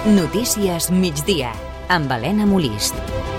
Notícies migdia, amb Helena Molist.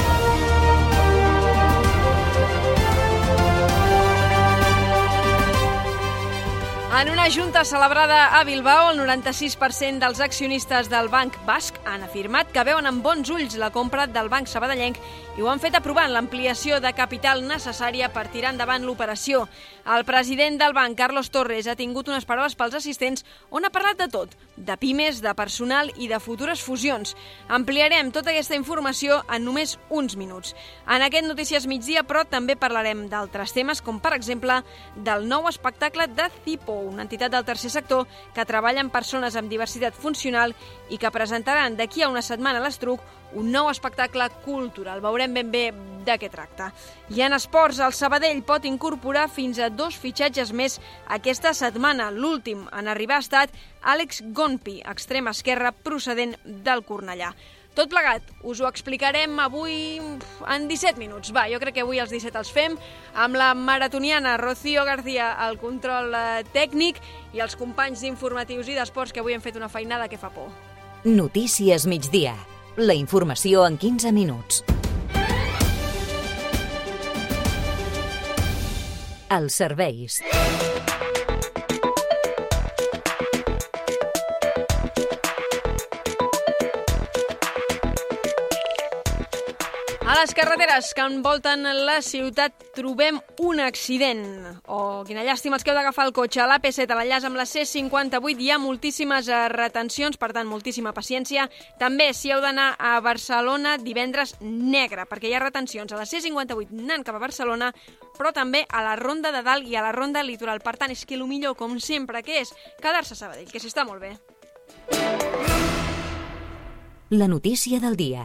En una junta celebrada a Bilbao, el 96% dels accionistes del Banc Basc han afirmat que veuen amb bons ulls la compra del Banc Sabadellenc i ho han fet aprovant l'ampliació de capital necessària per tirar endavant l'operació. El president del banc, Carlos Torres, ha tingut unes paraules pels assistents on ha parlat de tot, de pimes, de personal i de futures fusions. Ampliarem tota aquesta informació en només uns minuts. En aquest Notícies migdia, però, també parlarem d'altres temes, com per exemple del nou espectacle de Cipo, una entitat del tercer sector que treballa amb persones amb diversitat funcional i que presentaran d'aquí a una setmana a l'Estruc un nou espectacle cultural. Veurem ben bé de què tracta. I en esports, el Sabadell pot incorporar fins a 2 fitxatges més aquesta setmana. L'últim en arribar ha estat Àlex Gonpi, extrem esquerre procedent del Cornellà. Tot plegat, us ho explicarem avui en 17 minuts. Va, jo crec que avui els 17 els fem amb la maratoniana Rocío García al control tècnic i els companys d'informatius i d'esports que avui han fet una feinada que fa por. Notícies migdia. La informació en 15 minuts. Els serveis. A les carreteres que envolten la ciutat trobem un accident. Quina llàstima, els que heu d'agafar el cotxe. A l'AP7, a l'enllaç amb la C58, hi ha moltíssimes retencions, per tant, moltíssima paciència. També, si heu d'anar a Barcelona, divendres negre, perquè hi ha retencions a la C58 anant cap a Barcelona, però també a la Ronda de Dalt i a la Ronda Litoral. Per tant, és que el millor, com sempre, que és quedar-se a Sabadell, que s'hi està molt bé. La notícia del dia.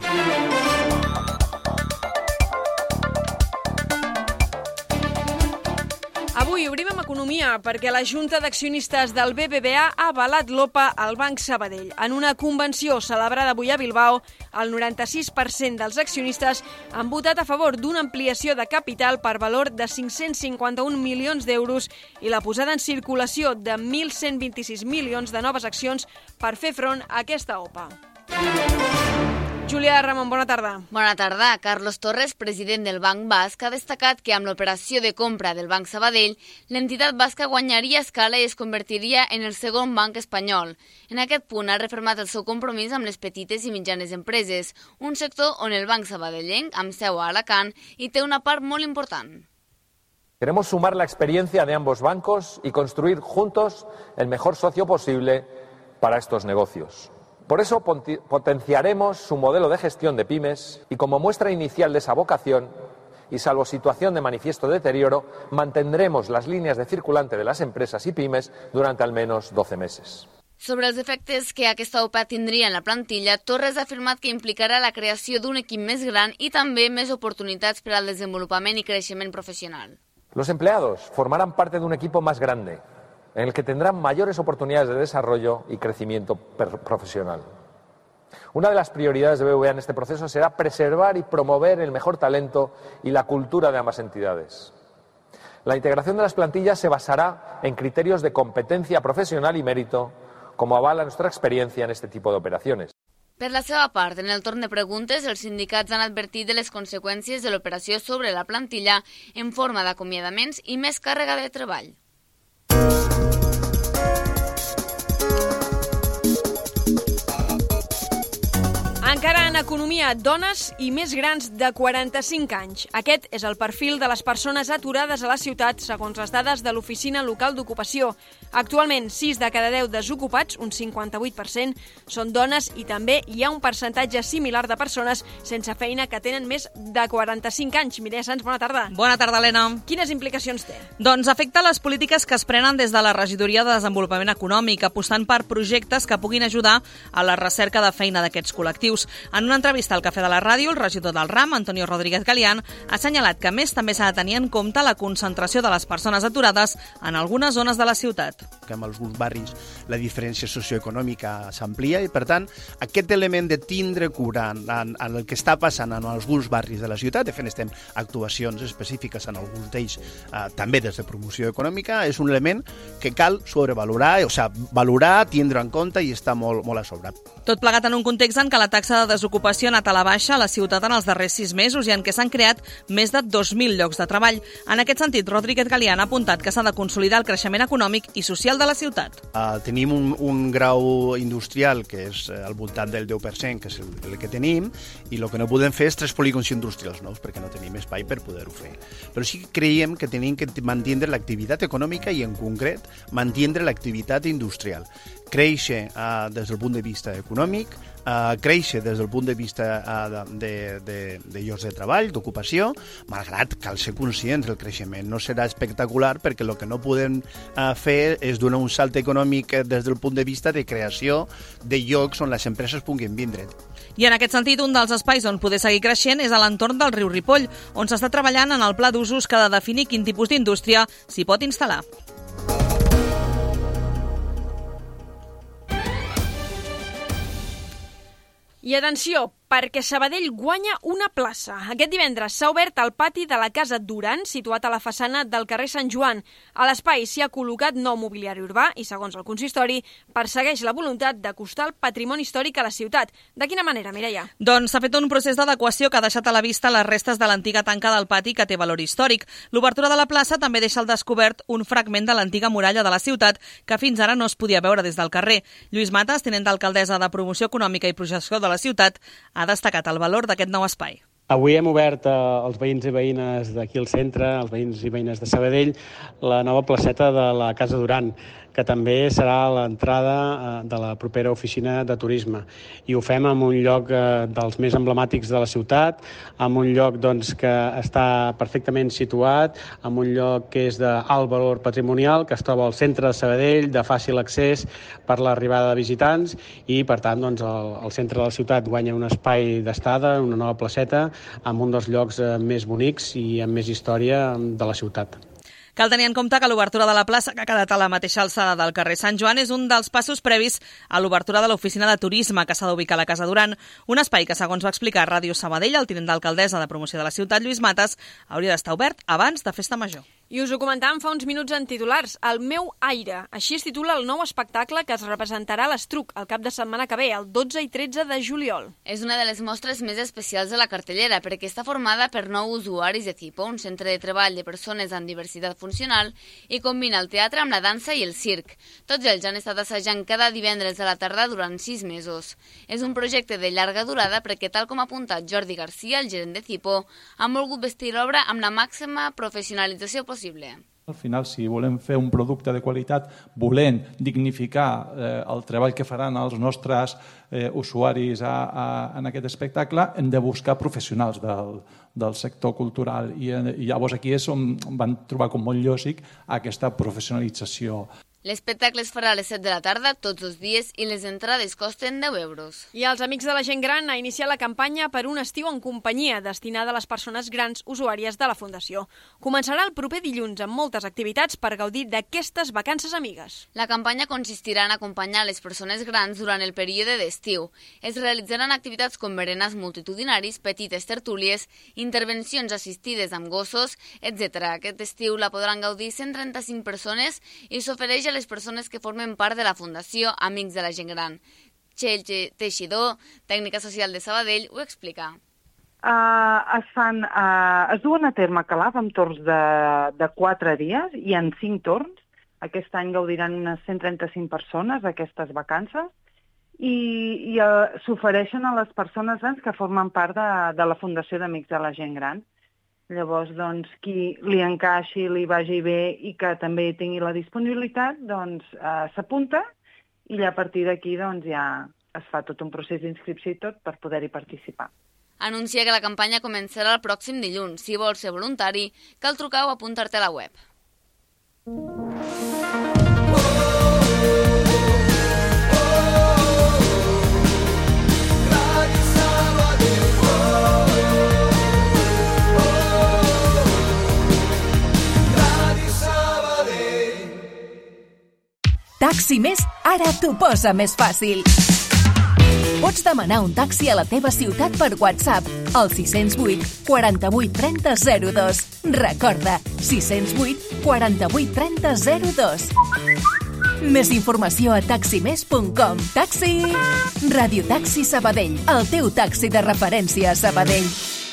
Avui obrim amb economia perquè la Junta d'Accionistes del BBVA ha avalat l'OPA al Banc Sabadell. En una convenció celebrada avui a Bilbao, el 96% dels accionistes han votat a favor d'una ampliació de capital per valor de 551 milions d'euros i la posada en circulació de 1.126 milions de noves accions per fer front a aquesta OPA. Júlia Ramon, bona tarda. Bona tarda. Carlos Torres, president del Banc Basc, ha destacat que amb l'operació de compra del Banc Sabadell, l'entitat basca guanyaria escala i es convertiria en el segon banc espanyol. En aquest punt ha refermat el seu compromís amb les petites i mitjanes empreses, un sector on el Banc Sabadellenc, amb seu a Alacant, hi té una part molt important. Queremos sumar la experiencia de ambos bancos y construir juntos el mejor socio posible para estos negocios. Por eso potenciaremos su modelo de gestión de pymes y como muestra inicial de esa vocación, y salvo situación de manifiesto deterioro, mantendremos las líneas de circulante de las empresas y pymes durante al menos 12 meses. Sobre els efectes que aquesta OPA tindria en la plantilla, Torres ha afirmat que implicarà la creació d'un equip més gran i també més oportunitats per al desenvolupament i creixement professional. Los empleados formarán parte de un equipo más grande, en el que tendrán mayores oportunidades de desarrollo y crecimiento profesional. Una de las prioridades de BBVA en este proceso será preservar y promover el mejor talento y la cultura de ambas entidades. La integración de las plantillas se basará en criterios de competencia profesional y mérito, como avala nuestra experiencia en este tipo de operaciones. Per la seva part, en el torn de preguntes, els sindicats han advertit de les conseqüències de l'operació sobre la plantilla en forma d'acomiadaments i més càrrega de treball. Encara en economia, dones i més grans de 45 anys. Aquest és el perfil de les persones aturades a la ciutat, segons les dades de l'Oficina Local d'Ocupació. Actualment, 6 de cada 10 desocupats, un 58%, són dones i també hi ha un percentatge similar de persones sense feina que tenen més de 45 anys. Mireia Sans, bona tarda. Bona tarda, Helena. Quines implicacions té? Doncs afecta les polítiques que es prenen des de la Regidoria de Desenvolupament Econòmic, apostant per projectes que puguin ajudar a la recerca de feina d'aquests col·lectius. En En una entrevista al Cafè de la Ràdio, el regidor del RAM, Antonio Rodríguez Galián, ha assenyalat que a més també s'ha de tenir en compte la concentració de les persones aturades en algunes zones de la ciutat. Que en alguns barris la diferència socioeconòmica s'amplia i, per tant, aquest element de tindre cura en el que està passant en alguns barris de la ciutat, de fet estem actuacions específiques en alguns d'ells, també des de promoció econòmica, és un element que cal sobrevalorar, o sigui, valorar, tindre en compte i està molt a sobre. Tot plegat en un context en què la taxa de desocupació ha anat a la baixa a la ciutat en els darrers 6 mesos i en què s'han creat més de 2.000 llocs de treball. En aquest sentit, Rodríguez Galián ha apuntat que s'ha de consolidar el creixement econòmic i social de la ciutat. Tenim un grau industrial que és al voltant del 10%, que és el que tenim, i el que no podem fer és 3 polígons industrials nous, perquè no tenim espai per poder-ho fer. Però sí que creiem que tenim que mantenir l'activitat econòmica i, en concret, mantenir l'activitat industrial. Créixer des del punt de vista econòmic, créixer des del punt de vista de llocs de treball, d'ocupació, malgrat cal ser conscients del creixement. No serà espectacular perquè el que no podem fer és donar un salt econòmic des del punt de vista de creació de llocs on les empreses puguin vindre. I en aquest sentit, un dels espais on poder seguir creixent és a l'entorn del riu Ripoll, on s'està treballant en el pla d'usos que ha de definir quin tipus d'indústria s'hi pot instal·lar. I atenció, perquè Sabadell guanya una plaça. Aquest divendres s'ha obert el pati de la Casa Duran, situat a la façana del carrer Sant Joan. A l'espai s'hi ha col·locat nou mobiliari urbà i, segons el consistori, persegueix la voluntat d'acostar el patrimoni històric a la ciutat. De quina manera, Mireia? Doncs s'ha fet un procés d'adequació que ha deixat a la vista les restes de l'antiga tanca del pati que té valor històric. L'obertura de la plaça també deixa al descobert un fragment de l'antiga muralla de la ciutat que fins ara no es podia veure des del carrer. Lluís Matas, tinent d'alcaldessa de Promoció Econòmica i Projecció de la ciutat, ha destacat el valor d'aquest nou espai. Avui hem obert als veïns i veïnes d'aquí al centre, als veïns i veïnes de Sabadell, la nova placeta de la Casa Duran, que també serà l'entrada de la propera oficina de turisme. I ho fem en un lloc dels més emblemàtics de la ciutat, en un lloc que està perfectament situat, en un lloc que és d'alt valor patrimonial, que es troba al centre de Sabadell, de fàcil accés per l'arribada de visitants, i per tant el centre de la ciutat guanya un espai d'estada, una nova placeta, en un dels llocs més bonics i amb més història de la ciutat. Cal tenir en compte que l'obertura de la plaça, que ha quedat a la mateixa alçada del carrer Sant Joan, és un dels passos previs a l'obertura de l'oficina de turisme que s'ha d'ubicar a la Casa Duran, un espai que, segons va explicar a Ràdio Sabadell, el tinent d'alcaldessa de Promoció de la ciutat, Lluís Matas, hauria d'estar obert abans de Festa Major. I us ho comentàvem fa uns minuts en titulars, El meu aire. Així es titula el nou espectacle que es representarà a l'Estruc el cap de setmana que ve, el 12 i 13 de juliol. És una de les mostres més especials de la cartellera perquè està formada per 9 usuaris de CIPO, un centre de treball de persones amb diversitat funcional, i combina el teatre amb la dansa i el circ. Tots ells han estat assajant cada divendres a la tarda durant 6 mesos. És un projecte de llarga durada perquè, tal com ha apuntat Jordi Garcia, el gerent de CIPO, han volgut vestir l'obra amb la màxima professionalització possible. Al final, si volem fer un producte de qualitat, volent dignificar el treball que faran els nostres usuaris en aquest espectacle, hem de buscar professionals del sector cultural. I llavors aquí és on van trobar com molt lògic aquesta professionalització. L'espectacle es farà a les 7 de la tarda tots els dies i les entrades costen 10 euros. I els Amics de la Gent Gran ha iniciat la campanya per un estiu en companyia destinada a les persones grans usuàries de la Fundació. Començarà el proper dilluns amb moltes activitats per gaudir d'aquestes vacances amigues. La campanya consistirà en acompanyar les persones grans durant el període d'estiu. Es realitzaran activitats com berenars multitudinaris, petites tertúlies, intervencions assistides amb gossos, etc. Aquest estiu la podran gaudir 135 persones i s'ofereix a les persones que formen part de la Fundació Amics de la Gent Gran. Txell Teixidor, tècnica social de Sabadell, ho explica. Es duen a terme calaf amb torns de 4 dies i en 5 torns. Aquest any gaudiran unes 135 persones aquestes vacances i s'ofereixen a les persones grans que formen part de la Fundació d'Amics de la Gent Gran. Llavors, qui li encaixi, li vagi bé i que també tingui la disponibilitat, s'apunta i a partir d'aquí ja es fa tot un procés d'inscripció i tot per poder-hi participar. Anuncia que la campanya començarà el pròxim dilluns. Si vols ser voluntari, cal trucar o apuntar-te a la web. Radio Sabadell. Taxi Més ara t'ho posa més fàcil. Pots demanar un taxi a la teva ciutat per WhatsApp al 608 48 30 02. Recorda, 608 48 30 02. Més informació a taximes.com. Taxi! Radio Taxi Sabadell, el teu taxi de referència a Sabadell.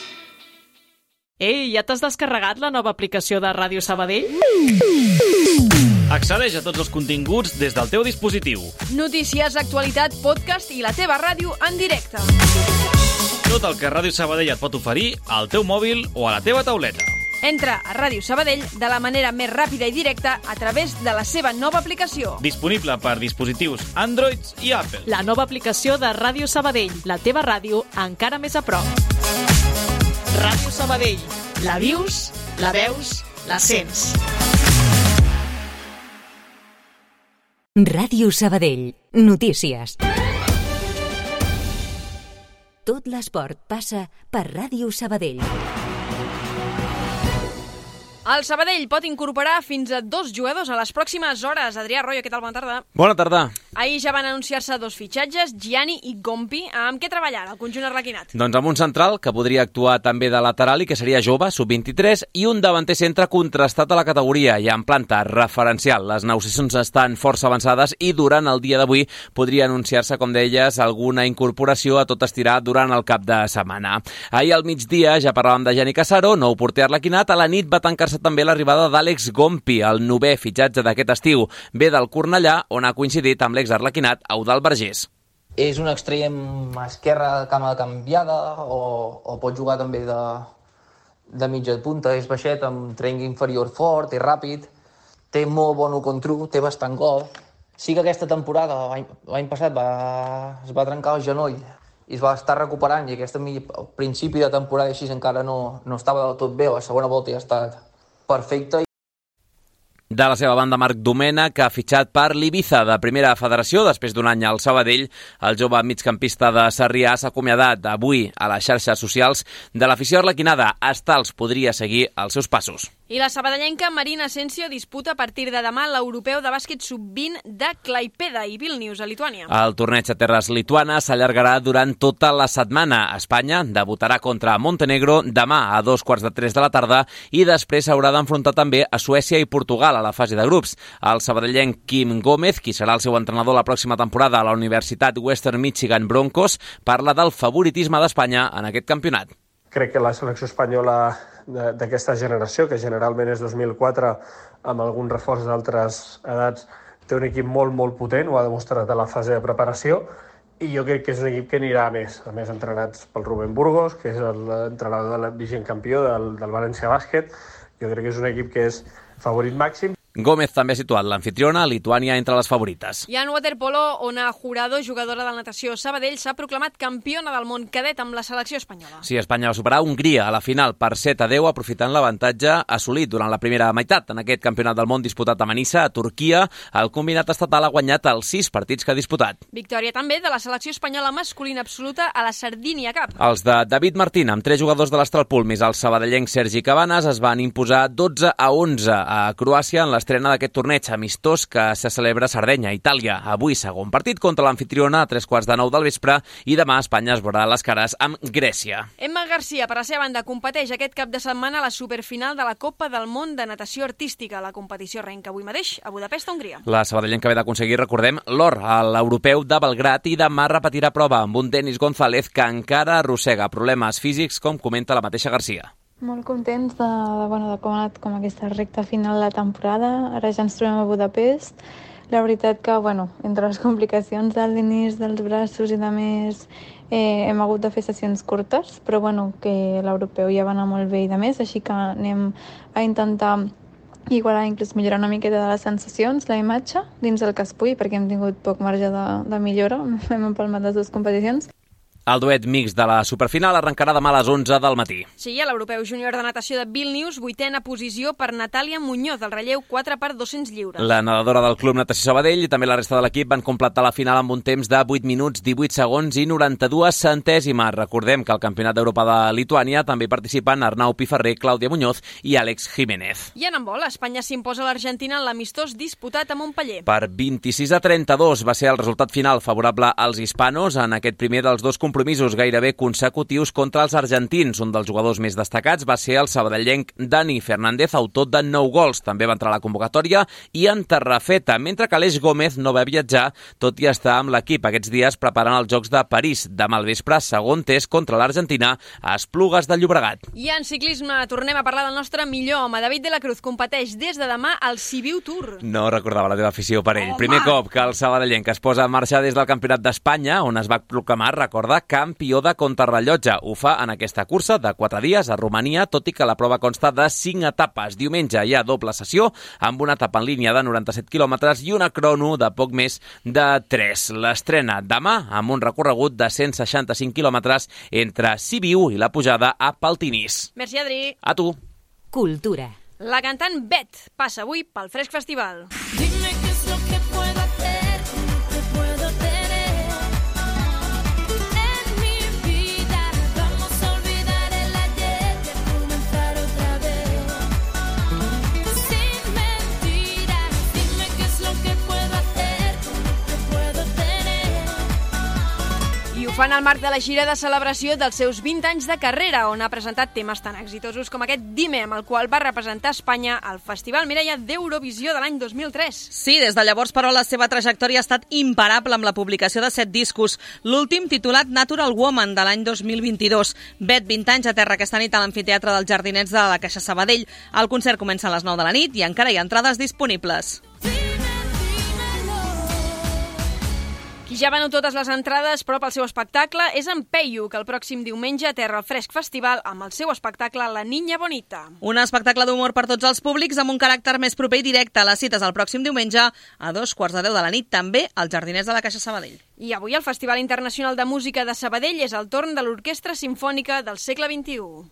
Ei, ja t'has descarregat la nova aplicació de Ràdio Sabadell? Accedeix a tots els continguts des del teu dispositiu. Notícies, actualitat, podcast i la teva ràdio en directe. Tot el que Ràdio Sabadell et pot oferir al teu mòbil o a la teva tauleta. Entra a Ràdio Sabadell de la manera més ràpida i directa a través de la seva nova aplicació. Disponible per dispositius Android i Apple. La nova aplicació de Ràdio Sabadell, la teva ràdio encara més a prop. Ràdio Sabadell. La vius, la veus, la sents. Ràdio Sabadell. Notícies. Tot l'esport passa per Ràdio Sabadell. El Sabadell pot incorporar fins a 2 jugadors a les pròximes hores. Adrià Arroyo, què tal? Bona tarda. Bona tarda. Ahir ja van anunciar-se 2 fitxatges, Gianni i Gompi. Amb què treballarà el conjunt arlequinat? Doncs amb un central que podria actuar també de lateral i que seria jove, sub-23, i un davanter centre contrastat a la categoria i en planta referencial. Les negociacions estan força avançades i durant el dia d'avui podria anunciar-se, com deies, alguna incorporació a tot estirar durant el cap de setmana. Ahir al migdia ja parlàvem de Gianni Casaro, nou porter arlequinat. A la nit va tancar-se també l'arribada d'Àlex Gompi, el 9è fitxatge d'aquest estiu. Ve del Cornellà, on ha coincidit amb l'exarlequinat Eudald Vergés. És un extrem esquerra cama canviada o pot jugar també de mitja punta, és baixet amb trenc inferior fort, és ràpid, té molt bon contra, té bastant gol. Sí que aquesta temporada, l'any passat, es va trencar el genoll i es va estar recuperant i al principi de temporada així encara no estava del tot bé, la segona volta ja ha estat perfecta. De la seva banda, Marc Domena, que ha fitxat per l'Ibiza de Primera Federació després d'un any al Sabadell. El jove migcampista de Sarrià s'ha acomiadat avui a les xarxes socials de l'afició arlequinada. Hasta els podria seguir els seus passos. I la sabadellenca Marina Asensio disputa a partir de demà l'europeu de bàsquet sub-20 de Klaipėda i Vilnius, a Lituània. El torneig a terres lituanes s'allargarà durant tota la setmana. Espanya debutarà contra Montenegro demà a 2:15 de la tarda i després s'haurà d'enfrontar també a Suècia i Portugal a la fase de grups. El sabadellenc Quim Gómez, qui serà el seu entrenador la pròxima temporada a la Universitat Western Michigan Broncos, parla del favoritisme d'Espanya en aquest campionat. Crec que la selecció espanyola d'aquesta generació, que generalment és 2004, amb algun reforç d'altres edats, té un equip molt potent, ho ha demostrat a la fase de preparació, i jo crec que és un equip que anirà a més entrenats pel Rubén Burgos, que és l'entrenador vigent campió del València Bàsquet. Jo crec que és un equip que és favorit màxim. Gómez també ha situat l'anfitriona, Lituània, entre les favorites. I en waterpolo, Ona Jurado, jugadora de natació Sabadell, s'ha proclamat campiona del món cadet amb la selecció espanyola. Sí, Espanya va superar Hongria a la final per 7-10, aprofitant l'avantatge assolit durant la primera meitat. En aquest campionat del món disputat a Manissa, a Turquia, el combinat estatal ha guanyat els 6 partits que ha disputat. Victòria també de la selecció espanyola masculina absoluta a la Sardinia Cup. Els de David Martín, amb 3 jugadors de l'Astralpool, més el sabadellenc Sergi Cabanes, es van imposar 12-11 a Croàcia en l'estrena d'aquest torneig amistós que se celebra a Sardenya, Itàlia. Avui segon partit contra l'anfitriona a 3:15 del vespre i demà Espanya es veurà les cares amb Grècia. Emma Garcia, per la seva banda, competeix aquest cap de setmana a la superfinal de la Copa del Món de Natació Artística. La competició arrenca avui mateix a Budapest, Hongria. La sabadellenca ve d'aconseguir, recordem, l'or a l'europeu de Belgrad i demà repetirà prova amb un Denis González que encara arrossega problemes físics, com comenta la mateixa Garcia. Molt contents de com ha anat com aquesta recta final de la temporada. Ara ja ens trobem a Budapest. La veritat que, entre les complicacions de l'inici dels braços i de més, hem hagut de fer sessions curtes, però que l'europeu ja va anar molt bé i de més, així que anem a intentar igualar, inclús millorar una miqueta de les sensacions, la imatge, dins el que es pugui, perquè hem tingut poc marge de millora, hem empalmat les 2 competicions. El duet mix de la superfinal arrencarà demà a les 11 del matí. Sí, a l'Europeu Júnior de Natació de Vilnius, 8a posició per Natàlia Muñoz, del relleu 4x200 lliures. La nedadora del Club Natació Sabadell i també la resta de l'equip van completar la final amb un temps de 8 minuts, 18 segons i 92 centèsimes. Recordem que al Campionat d'Europa de Lituània també participen Arnau Piferrer, Clàudia Muñoz i Àlex Jiménez. I en handbol, Espanya s'imposa a l'Argentina en l'amistós disputat a Montpeller. Per 26-32 va ser el resultat final favorable als hispanos en aquest primer dels dos compromisos gairebé consecutius contra els argentins. Un dels jugadors més destacats va ser el sabadellenc Dani Fernández, autor de 9 gols. També va entrar a la convocatòria i en terrafeta, mentre que Aleix Gómez no va viatjar, tot i estar amb l'equip aquests dies preparant els Jocs de París. Demà al vespre, segon test contra l'Argentina a Esplugues de Llobregat. I en ciclisme tornem a parlar del nostre millor home. David de la Cruz competeix des de demà al Sibiu Tour. No recordava la teva afició per ell. Primer cop que el sabadellenc es posa en marxa des del Campionat d'Espanya, on es va proclamar, recorda, campió de contrarrellotge. Ho fa en aquesta cursa de 4 dies a Romania, tot i que la prova consta de 5 etapes. Diumenge hi ha doble sessió, amb una etapa en línia de 97 quilòmetres i una crono de poc més de 3. L'estrena demà amb un recorregut de 165 quilòmetres entre Sibiu i la pujada a Paltinís. Merci, Adri. A tu. Cultura. La cantant Bet passa avui pel Fresc Festival. Dime qué es lo que puedo hacer, que puedo tener en mi vida. Vamos a olvidar el ayer y a comenzar otra vez. Sin mentiras, dime qué es lo que puedo hacer, que puedo tener. I ho fan al marc de la gira de celebració dels seus 20 anys de carrera, on ha presentat temes tan exitosos com aquest Dime, amb el qual va representar Espanya al Festival Mireia d'Eurovisió de l'any 2003. Sí, des de llavors, però, la seva trajectòria ha estat imparable amb la publicació de 7 discos. L'últim, titulat Natural Woman, de l'any 2022. Bet, 20 anys a terra aquesta nit a l'Amfiteatre dels Jardinets de la Caixa Sabadell. El concert comença a les 9 de la nit i encara hi ha entrades disponibles. Qui ja venut totes les entrades, però pel seu espectacle, és en Peyu, que el pròxim diumenge aterra al Fresc Festival amb el seu espectacle La Niña Bonita. Un espectacle d'humor per tots els públics amb un caràcter més proper i directe. Les cites el pròxim diumenge a 2:15 de la nit, també als Jardiners de la Caixa Sabadell. I avui al Festival Internacional de Música de Sabadell és el torn de l'Orquestra Simfònica del segle XXI.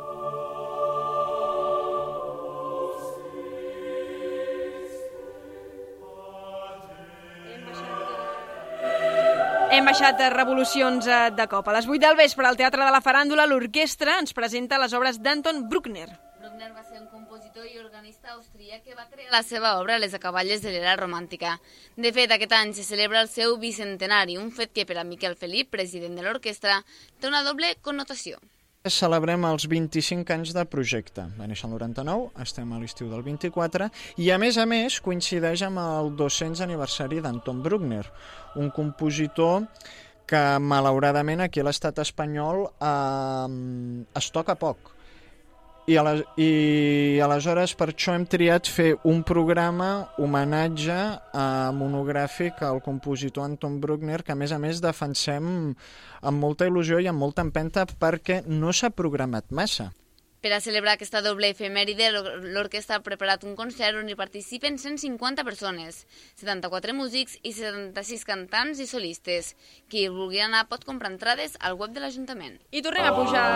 Hem baixat revolucions de cop. A les 8 del vespre, al Teatre de la Faràndula, l'orquestra ens presenta les obres d'Anton Bruckner. Bruckner va ser un compositor i organista austríac que va crear la seva obra Les acaballes de l'era romàntica. De fet, aquest any se celebra el seu bicentenari, un fet que per a Miquel Felip, president de l'orquestra, té una doble connotació. Celebrem els 25 anys de projecte. Va néixer el 99, estem a l'estiu del 24, i a més coincideix amb el 200 aniversari d'Anton Bruckner, un compositor que malauradament aquí a l'estat espanyol es toca poc. I aleshores per això hem triat fer un programa homenatge monogràfic al compositor Anton Bruckner, que a més defensem amb molta il·lusió i amb molta empenta perquè no s'ha programat massa. Per a celebrar aquesta doble efemèride, l'orquestra ha preparat un concert on hi participen 150 persones, 74 músics i 76 cantants i solistes. Qui vulgui anar pot comprar entrades al web de l'Ajuntament. I tornem a pujar...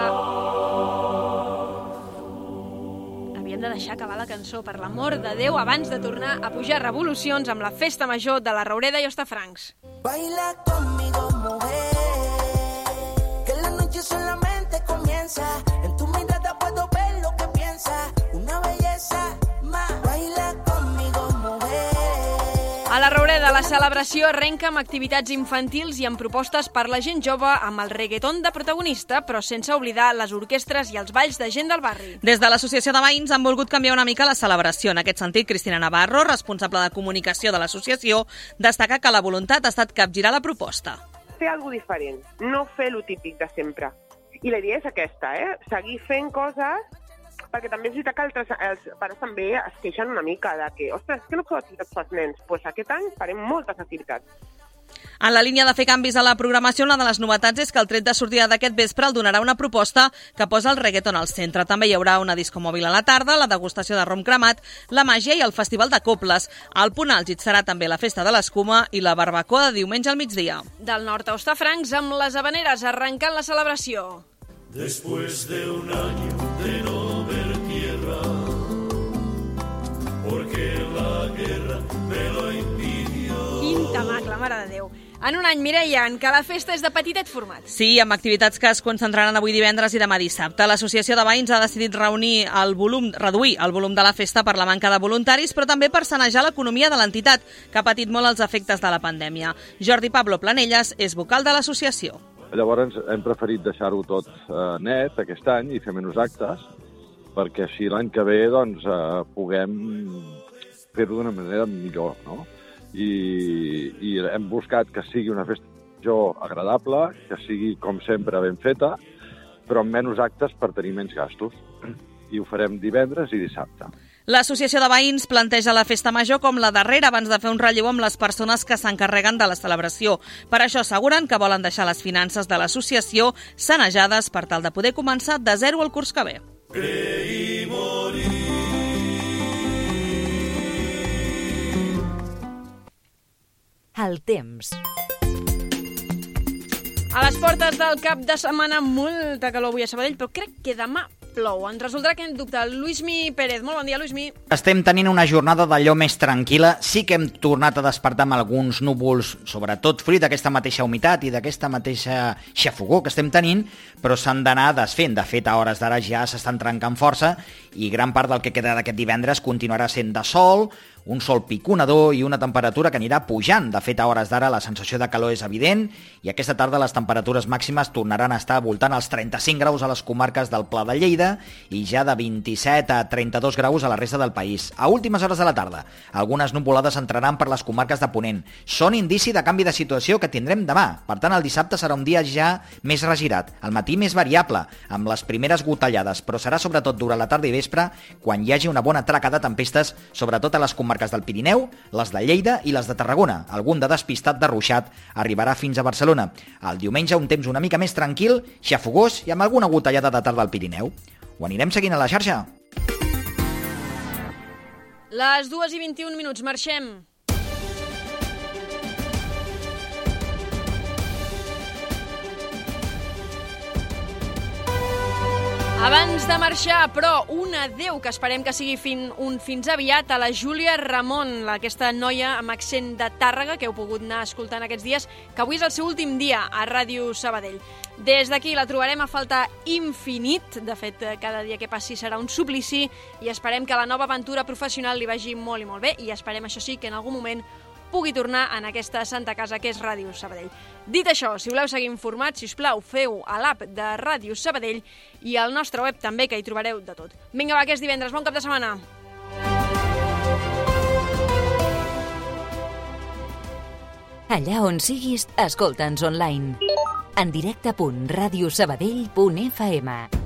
Havíem de deixar acabar la cançó, per l'amor de Déu, abans de tornar a pujar revolucions amb la festa major de la Roureda i Hostafrancs. Baila conmigo, mujer, que la noche solamente comienza. En tu mirada puedo ver lo que piensa. Una belleza más. Baila conmigo, mujer. A la Roureda, la celebració arrenca amb activitats infantils i amb propostes per la gent jove amb el reggaeton de protagonista, però sense oblidar les orquestres i els balls de gent del barri. Des de l'Associació de Veïns han volgut canviar una mica la celebració. En aquest sentit, Cristina Navarro, responsable de comunicació de l'associació, destaca que la voluntat ha estat capgirar la proposta. Fer alguna diferent, no fer lo típic de sempre. I la idea és aquesta, seguir fent coses, perquè també és veritat que els pares també es queixen una mica de que, ostres, que no feu activitats pels nens? Doncs aquest any farem moltes activitats. En la línia de fer canvis a la programació, una de les novetats és que el tret de sortida d'aquest vespre el donarà una proposta que posa el reggaeton al centre. També hi haurà una discomòbil a la tarda, la degustació de rom cremat, la màgia i el festival de coples. El punt àlgid serà també la festa de l'escuma i la barbacoa de diumenge al migdia. Del nord a Hostafrancs, amb les Habaneres arrencant la celebració. Después de un año de no ver tierra, porque la guerra me lo impidió. Quin tamacle, mare de Déu. En un any, Mireia, en què la festa és de petitet format. Sí, amb activitats que es concentraran avui divendres i demà dissabte. L'Associació de Veïns ha decidit reduir el volum de la festa per la manca de voluntaris, però també per sanejar l'economia de l'entitat, que ha patit molt els efectes de la pandèmia. Jordi Pablo Planelles és vocal de l'associació. Llavors hem preferit deixar-ho tot net aquest any i fer menys actes, perquè així l'any que ve puguem fer-ho d'una manera millor, no? I hem buscat que sigui una festa agradable, que sigui, com sempre, ben feta, però amb menys actes per tenir menys gastos. I ho farem divendres i dissabte. L'Associació de Veïns planteja la festa major com la darrera abans de fer un relleu amb les persones que s'encarreguen de la celebració. Per això asseguren que volen deixar les finances de l'associació sanejades per tal de poder començar de zero el curs que ve. Creí morir. El temps. A les portes del cap de setmana, molta calor avui a Sabadell, però crec que demà plou. Ens resoldrà aquest dubte. Luismi Pérez. Molt bon dia, Luismi. Estem tenint una jornada d'allò més tranquil·la. Sí que hem tornat a despertar amb alguns núvols, sobretot fruit d'aquesta mateixa humitat i d'aquesta mateixa xafogor que estem tenint, però s'han d'anar desfent. De fet, a hores d'ara ja s'estan trencant força i gran part del que queda d'aquest divendres continuarà sent de sol, un sol piconador i una temperatura que anirà pujant. De fet, a hores d'ara la sensació de calor és evident i aquesta tarda les temperatures màximes tornaran a estar voltant als 35 graus a les comarques del Pla de Lleida i ja de 27 a 32 graus a la resta del país. A últimes hores de la tarda, algunes nuvolades entraran per les comarques de Ponent. Són indici de canvi de situació que tindrem demà. Per tant, el dissabte serà un dia ja més regirat. Al matí més variable, amb les primeres gotellades, però serà sobretot durant la tarda i vespre quan hi hagi una bona traca de tempestes, sobretot a les comarques del Pirineu, les de Lleida i les de Tarragona. Algun de despistat de ruixat arribarà fins a Barcelona. El diumenge un temps una mica més tranquil, xafogós i amb alguna gotellada de tarda al Pirineu. Ho anirem seguint a la xarxa. Les 2:21, marxem. Abans de marxar, però, un adeu que esperem que sigui fins aviat a la Júlia Ramon, aquesta noia amb accent de Tàrrega que heu pogut anar escoltant aquests dies, que avui és el seu últim dia a Ràdio Sabadell. Des d'aquí la trobarem a faltar infinit, de fet, cada dia que passi serà un suplici, i esperem que la nova aventura professional li vagi molt i molt bé, i esperem, això sí, que en algun moment pugui tornar en aquesta santa casa que és Ràdio Sabadell. Dit això, si voleu seguir informats, sisplau, feu a l'app de Ràdio Sabadell i al nostre web també, que hi trobareu de tot. Vinga, va, que és divendres. Bon cap de setmana. Allà on siguis, escolta'ns online. En directe.radiosabadell.fm